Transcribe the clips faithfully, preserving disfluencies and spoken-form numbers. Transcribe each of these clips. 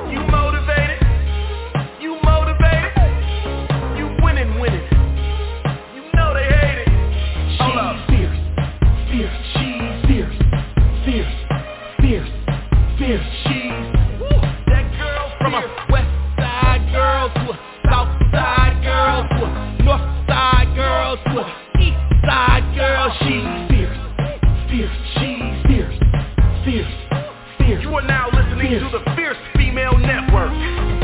You motivated? You motivated? You winning, winning. You know they hate it. Hold up. Fierce, fierce, she's fierce, fierce, fierce, fierce, she's. That girl from a west side girl to a south side girl to a north side girl to a east side girl. She's fierce, fierce, she's fierce, fierce, fierce. You are now listening fierce. to the Fierce Female Network.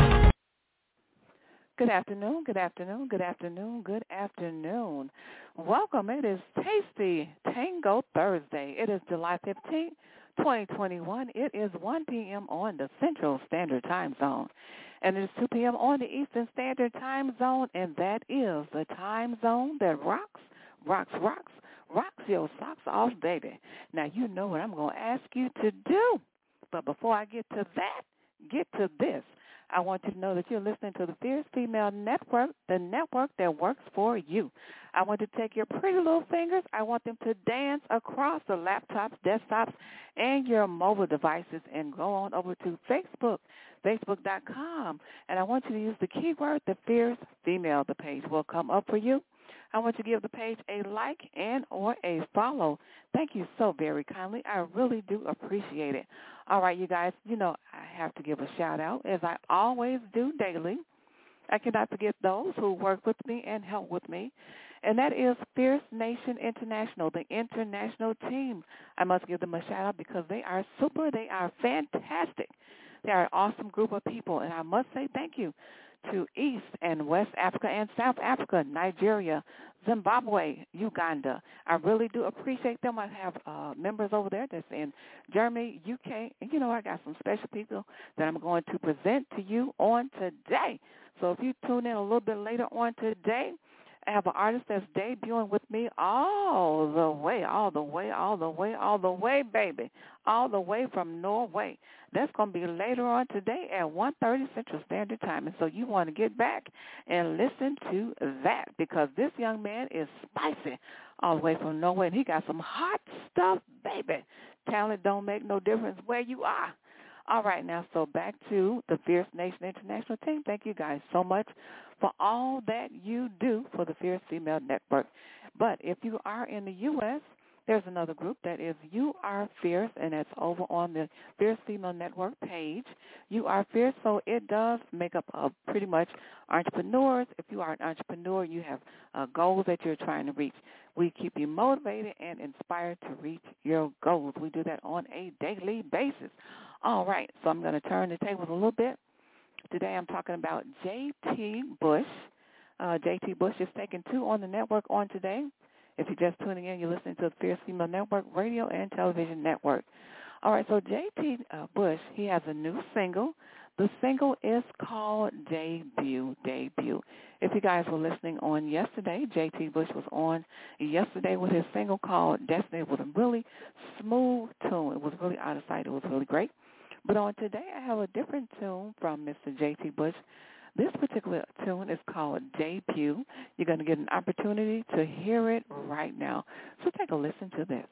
Good afternoon, good afternoon, good afternoon, good afternoon. Welcome. It is Tasty Tango Thursday. It is July fifteenth, twenty twenty-one. It is one p.m. on the Central Standard Time Zone. And it is two p.m. on the Eastern Standard Time Zone. And that is the time zone that rocks, rocks, rocks, rocks your socks off, baby. Now, you know what I'm going to ask you to do. But before I get to that, get to this. I want you to know that you're listening to the Fierce Female Network, the network that works for you. I want to take your pretty little fingers. I want them to dance across the laptops, desktops, and your mobile devices and go on over to Facebook, facebook dot com. And I want you to use the keyword, the Fierce Female. The page will come up for you. I want you to give the page a like and or a follow. Thank you so very kindly. I really do appreciate it. All right, you guys, you know I have to give a shout-out, as I always do daily. I cannot forget those who work with me and help with me, and that is Fierce Nation International, the international team. I must give them a shout-out because they are super. They are fantastic. They are an awesome group of people, and I must say thank you to East and West Africa and South Africa, Nigeria, Zimbabwe, Uganda. I really do appreciate them. I have uh, members over there that's in Germany, U K, and, you know, I got some special people that I'm going to present to you on today. So if you tune in a little bit later on today, I have an artist that's debuting with me all the way, all the way, all the way, all the way, baby, all the way from Norway. That's going to be later on today at one thirty Central Standard Time. And so you want to get back and listen to that because this young man is spicy all the way from Norway. And he got some hot stuff, baby. Talent don't make no difference where you are. All right, now, so back to the Fierce Nation International team. Thank you guys so much for all that you do for the Fierce Female Network. But if you are in the U S, there's another group that is You Are Fierce, and that's over on the Fierce Female Network page. You Are Fierce, so it does make up of pretty much entrepreneurs. If you are an entrepreneur, you have uh, goals that you're trying to reach. We keep you motivated and inspired to reach your goals. We do that on a daily basis. All right, so I'm going to turn the tables a little bit. Today I'm talking about J T Bush. Uh, J T Bush is taking two on the network on today. If you're just tuning in, you're listening to the Fierce Female Network radio and television network. All right, so J T uh, Bush, he has a new single. The single is called Debut, Debut. If you guys were listening on yesterday, J T Bush was on yesterday with his single called Destiny. It was a really smooth tune. It was really out of sight. It was really great. But on today, I have a different tune from Mister J T Bush. This particular tune is called Debut. You're going to get an opportunity to hear it right now. So take a listen to this.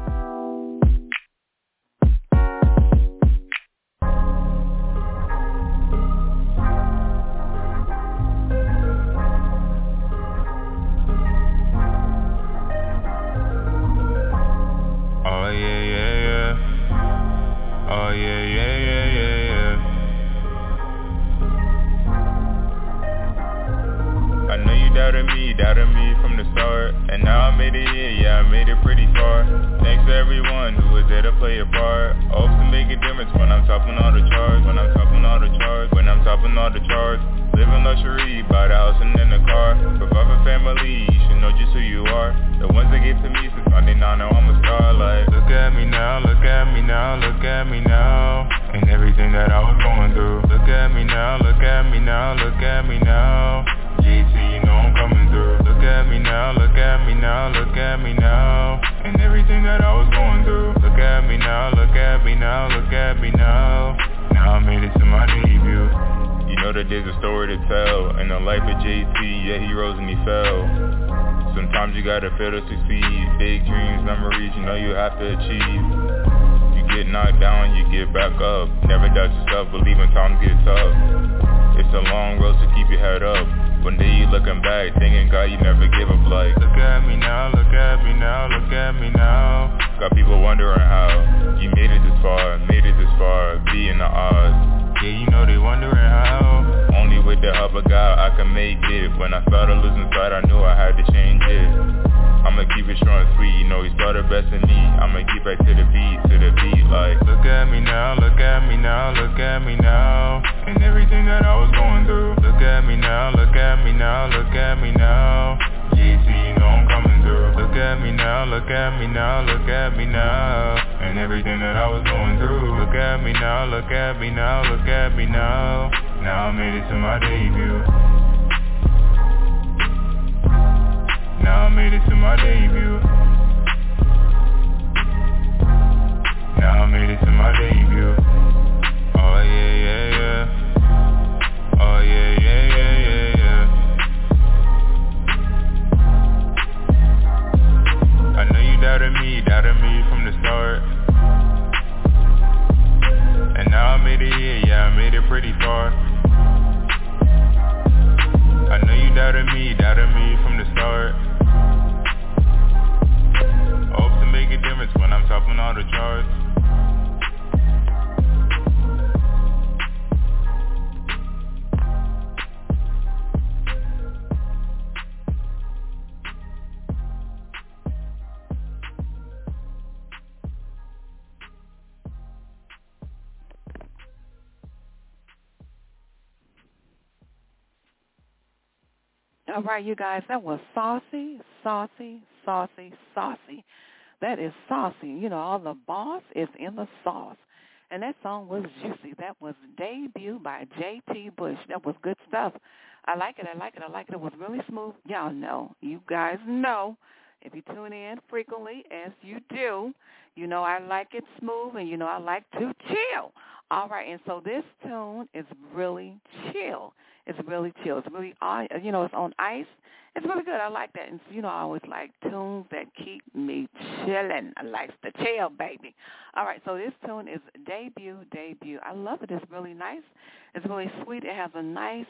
Oh, yeah, yeah, yeah. Oh, yeah, yeah, yeah, yeah, yeah. I know you doubted me, doubted me from the start. And now I made it, yeah, yeah, I made it pretty far. Thanks to everyone who was there to play a part. Hope to make a difference when I'm topping all the charts. When I'm topping all the charts. When I'm topping all the charts. Living luxury, buy the house and then the car. Provide for family, you should know just who you are. The ones that gave to me since ninety-nine, now I'm a star. Like, look at me now, look at me now, look at me now. And everything that I was going through. Look at me now, look at me now, look at me now. J T, you know I'm coming through. Look at me now, look at me now, look at me now. And everything that I was going through. Look at me now, look at me now, look at me now. Now I made it to my debut. You know that there's a story to tell. In the life of J T, yeah, he rose and he fell. Sometimes you gotta fail to succeed. Big dreams, memories, you know you have to achieve. You get knocked down, you get back up. Never doubt yourself, believe when times get tough. It's a long road, so keep your head up. One day you looking back, thinking God you never give up like. Look at me now, look at me now, look at me now. Got people wondering how you made it this far, made it this far, beating the odds. Yeah, you know they wondering how. Only with the help of God I can make it. When I started losing sight, I knew I had to change it. I'ma keep it short and sweet, you know he started best in me. I'ma keep back to the beat, to the beat like. Look at me now, look at me now, look at me now. And everything that I was going through. Look at me now, look at me now, look at me now. G C, you know I'm coming through. Look at me now, look at me now, look at me now. And everything that I was going through. Look at me now, look at me now, look at me now. Now I made it to my debut. Now I made it to my debut. Now I made it to my debut. Oh yeah, yeah, yeah. Oh yeah, yeah, yeah, yeah, yeah. I know you doubted me, doubted me from the start. And now I made it here, yeah, I made it pretty far. I know you doubted me, doubted me from the start. Hope to make a difference when I'm topping all the charts. All right, you guys, that was saucy, saucy, saucy, saucy. That is saucy. You know, all the boss is in the sauce. And that song was juicy. That was Debut by J T Bush. That was good stuff. I like it, I like it, I like it. It was really smooth. Y'all know, you guys know, if you tune in frequently, as you do, you know I like it smooth, and you know I like to chill. All right, and so this tune is really chill. It's really chill. It's really, you know, it's on ice. It's really good. I like that. And, you know, I always like tunes that keep me chilling. I like the chill, baby. All right, so this tune is Debut, Debut. I love it. It's really nice. It's really sweet. It has a nice,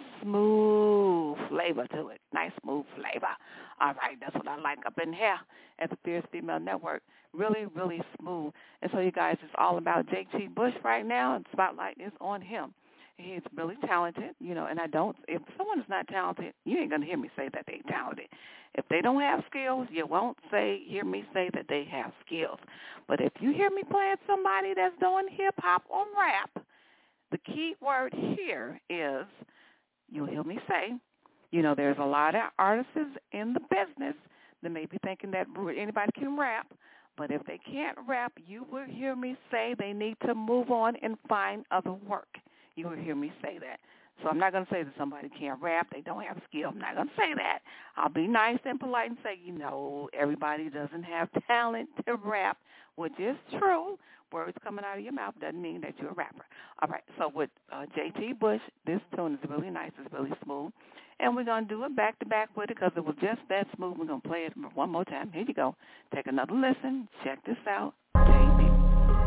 smooth flavor to it. Nice, smooth flavor. All right, that's what I like up in here at the Fierce Female Network. Really, really smooth. And so, you guys, it's all about J T Bush right now, and Spotlight is on him. He's really talented, you know, and I don't, if someone is not talented, you ain't going to hear me say that they're talented. If they don't have skills, you won't say, hear me say that they have skills. But if you hear me playing somebody that's doing hip-hop or rap, the key word here is, you'll hear me say, you know, there's a lot of artists in the business that may be thinking that anybody can rap, but if they can't rap, you will hear me say they need to move on and find other work. You will hear me say that. So I'm not going to say that somebody can't rap, they don't have skill. I'm not going to say that. I'll be nice and polite and say, you know, everybody doesn't have talent to rap, which is true. Words coming out of your mouth doesn't mean that you're a rapper. All right, so with uh, J T Bush, this tune is really nice. It's really smooth. And we're going to do it back-to-back with it because it was just that smooth. We're going to play it one more time. Here you go. Take another listen. Check this out. J T.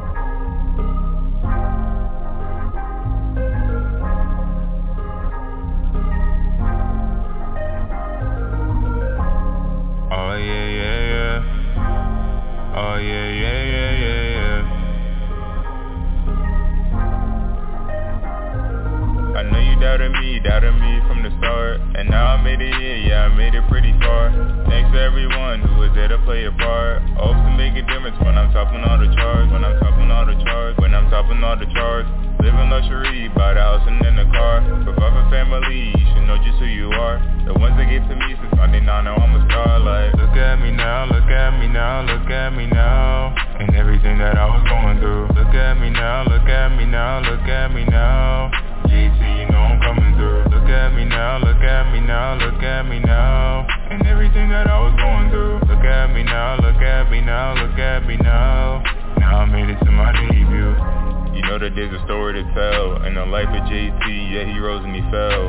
Oh yeah, yeah, yeah. Oh yeah, yeah, yeah, yeah, yeah. I know you doubted me, doubted me from the start. And now I made it here, yeah, I made it pretty far. Thanks to everyone who was there to play a part. Hope to make a difference when I'm topping all the charts. When I'm topping all the charts. When I'm topping all the charts. Living luxury, buy the house and then the car. Provide for family, you should know just who you are. The ones that gave to me since ninety-nine, now I'm a star. Like, look at me now, look at me now, look at me now. And everything that I was going through. Look at me now, look at me now, look at me now. G C, you know I'm coming through. Look at me now, look at me now, look at me now. And everything that I was going through. Look at me now, look at me now, look at me now. Now I made it to my debut. You know that there's a story to tell. In the life of J T, yeah, he rose and he fell.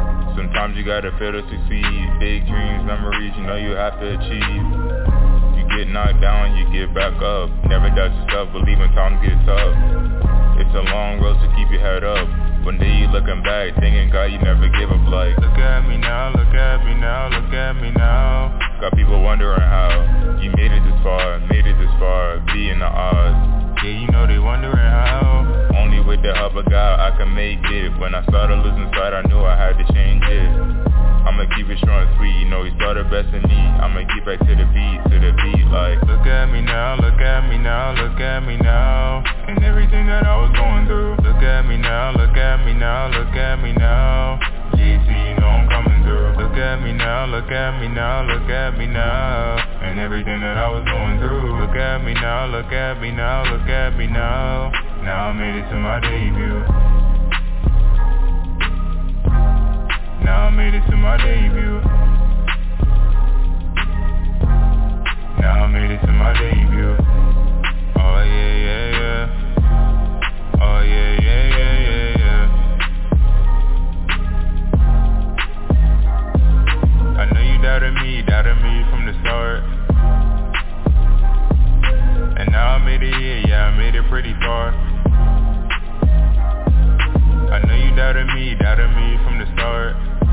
Sometimes you gotta fail to succeed. Big dreams, memories, you know you have to achieve. You get knocked down, you get back up. Never doubt yourself, believe when times get tough. It's a long road, so keep your head up. One day you looking back, thinking God you never give up. Like, look at me now, look at me now, look at me now. Got people wondering how you made it this far, made it this far, beating the odds. Yeah, you know they wondering how. Only with the help of God I can make it. When I started losing sight, I knew I had to change it. I'ma keep it short and sweet, you know he started best in me. I'ma get back to the beat, to the beat. Like, look at me now, look at me now, look at me now. And everything that I was going through. Look at me now, look at me now, look at me now. G T, you know I'm coming through. Look at me now, look at me now, look at me now. And everything that I was going through. Look at me now, look at me now, look at me now. Now I made it to my debut. Now I made it to my debut. Now I made it to my debut. Oh yeah, yeah, yeah. Oh yeah, yeah, yeah, yeah, yeah. I know you doubted me, doubted me from the start. And now I made it here, yeah, I made it pretty far. I know you doubted me, doubted me from the start.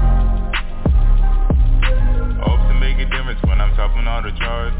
Hope to make a difference when I'm topping all the charts.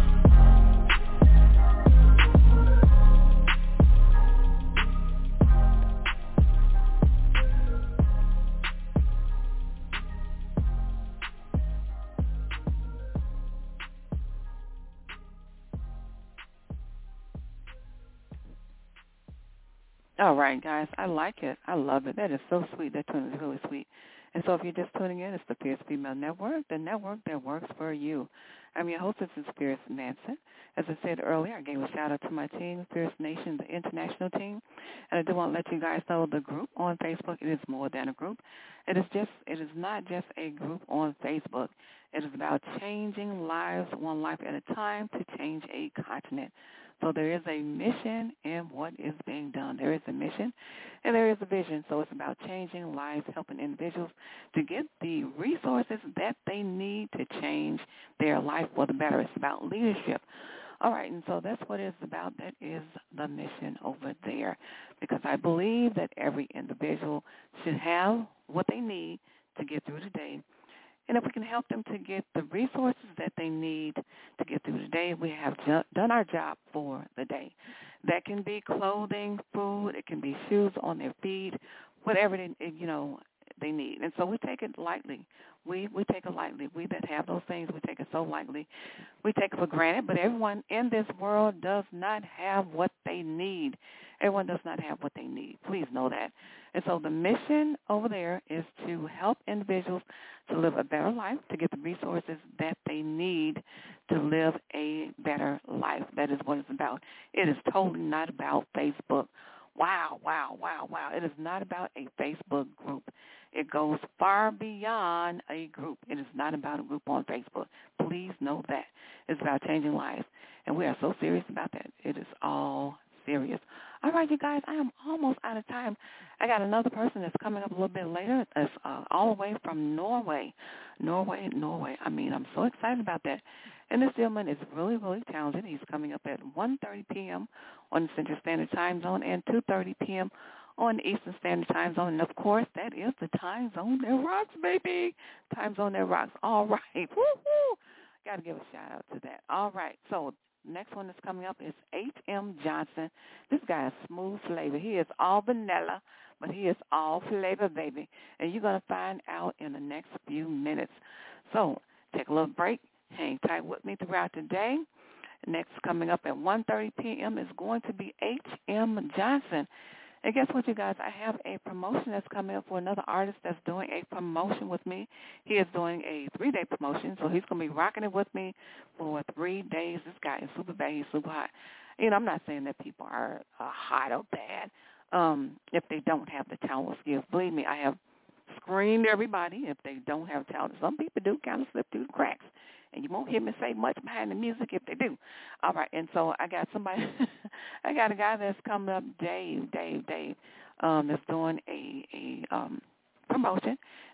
All right, guys, I like it. I love it. That is so sweet. That tune is really sweet. And so if you're just tuning in, it's the Fierce Female Network, the network that works for you. I'm your hostess, is Fierce Manson. As I said earlier, I gave a shout-out to my team, Fierce Nation, the international team. And I do want to let you guys know the group on Facebook, it is more than a group. It is just, it is not just a group on Facebook. It is about changing lives one life at a time to change a continent. So there is a mission in what is being done. There is a mission and there is a vision. So it's about changing lives, helping individuals to get the resources that they need to change their life for the better. It's about leadership. All right, and so that's what it's about. That is the mission over there, because I believe that every individual should have what they need to get through the day. And if we can help them to get the resources that they need to get through the day, we have ju- done our job for the day. That can be clothing, food, it can be shoes on their feet, whatever they, you know, they need. And so we take it lightly. We we take it lightly. We that have those things, we take it so lightly. We take it for granted, but everyone in this world does not have what they need. Everyone does not have what they need. Please know that. And so the mission over there is to help individuals to live a better life, to get the resources that they need to live a better life. That is what it's about. It is totally not about Facebook. Wow, wow, wow, wow. It is not about a Facebook group. It goes far beyond a group. It is not about a group on Facebook. Please know that. It's about changing lives. And we are so serious about that. It is all serious. All right, you guys, I am almost out of time. I got another person that's coming up a little bit later. That's uh, all the way from Norway. Norway, Norway. I mean, I'm so excited about that. And this gentleman is really, really talented. He's coming up at one thirty p.m. on the Central Standard Time Zone and two thirty p.m. on the Eastern Standard Time Zone. And, of course, that is the time zone that rocks, baby. Time zone that rocks. All right. Woo-hoo. Got to give a shout-out to that. All right. So next one that's coming up is H M Johnson. This guy is smooth flavor. He is all vanilla, but he is all flavor, baby. And you're going to find out in the next few minutes. So take a little break. Hang tight with me throughout the day. Next coming up at one thirty p.m. is going to be H M Johnson. And guess what, you guys? I have a promotion that's coming up for another artist that's doing a promotion with me. He is doing a three-day promotion, so he's going to be rocking it with me for three days. This guy is super bad. He's super hot. You know, I'm not saying that people are uh, hot or bad um, if they don't have the talent or skills. Believe me, I have screened everybody if they don't have talent. Some people do kind of slip through the cracks. And you won't hear me say much behind the music if they do. All right, and so I got somebody, I got a guy that's coming up, Dave, Dave, Dave, um, that's doing a, a um, promotion.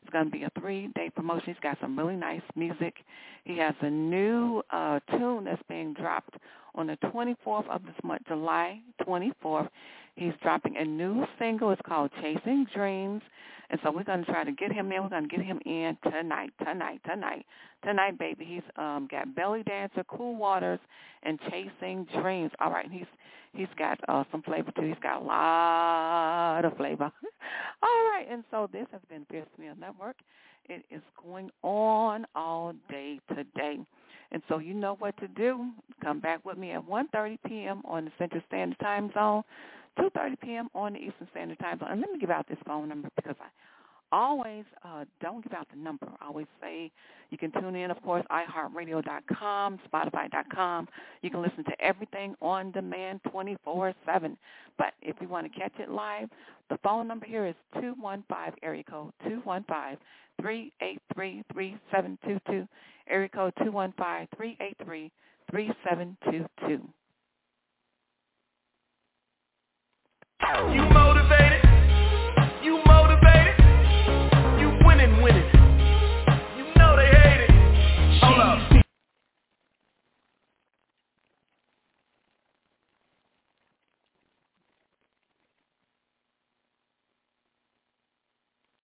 It's going to be a three-day promotion. He's got some really nice music. He has a new uh, tune that's being dropped on the twenty-fourth of this month, July twenty-fourth. He's dropping a new single. It's called Chasing Dreams. And so we're going to try to get him in. We're going to get him in tonight, tonight, tonight, tonight, baby. He's um, got Belly Dancer, Cool Waters, and Chasing Dreams. All right, he's he's got uh, some flavor, too. He's got a lot of flavor. All right, and so this has been Fierce Female Network. It is going on all day today. And so you know what to do. Come back with me at one thirty p.m. on the Central Standard Time Zone, two thirty p.m. on the Eastern Standard Time Zone. And let me give out this phone number because I always uh, don't give out the number. I always say you can tune in, of course, i heart radio dot com, spotify dot com. You can listen to everything on demand twenty-four seven. But if you want to catch it live, the phone number here is two one five, area code two one five, three eight three, three seven two two, area code two one five, three eight three, three seven two two. You motivate